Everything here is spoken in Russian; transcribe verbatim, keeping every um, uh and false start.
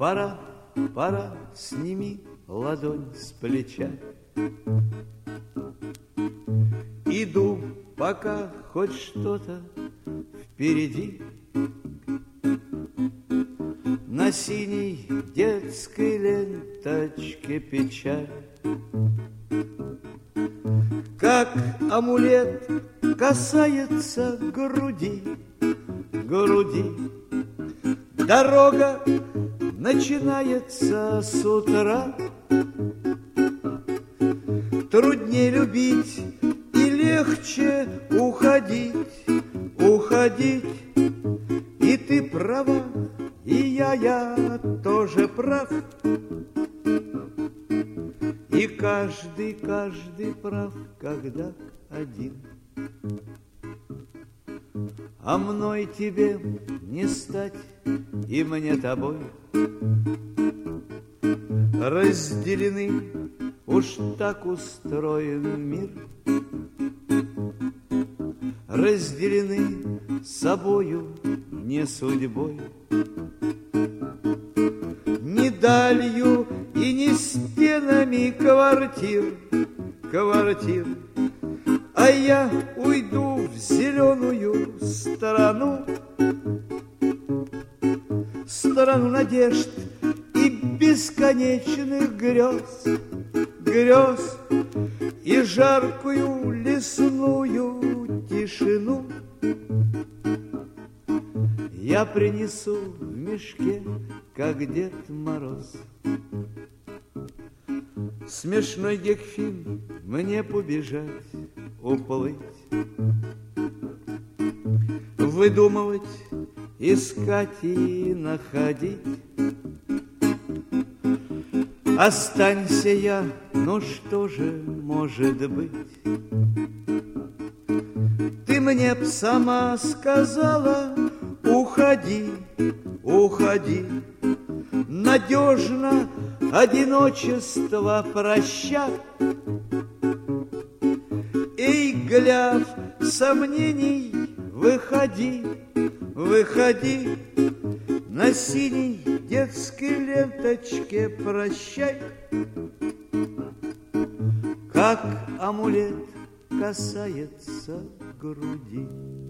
Пора, пора, сними ладонь с плеча. Иду, пока хоть что-то впереди. На синей детской ленточке печаль. Как амулет касается груди, груди. Дорога начинается с утра. Труднее любить и легче уходить, уходить. И ты права, и я, я тоже прав. И каждый, каждый прав, когда один. А мной тебе не стать, и мне тобой. Разделены, уж так устроен мир. Разделены собою, не судьбой. Не далью и не стенами квартир, квартир. А я уйду в зеленую сторону, сторону надежд и бесконечных грез, грез. И жаркую лесную тишину я принесу в мешке, как Дед Мороз. Смешной Гекфин, мне побежать, уплыть, выдумывать, искать и находить. Останься я, ну что же может быть? Ты мне б сама сказала: уходи, уходи. Надежно одиночество прощай. Эй, гляв сомнений, выходи, выходи. На синей детской ленточке прощай. Как амулет касается груди.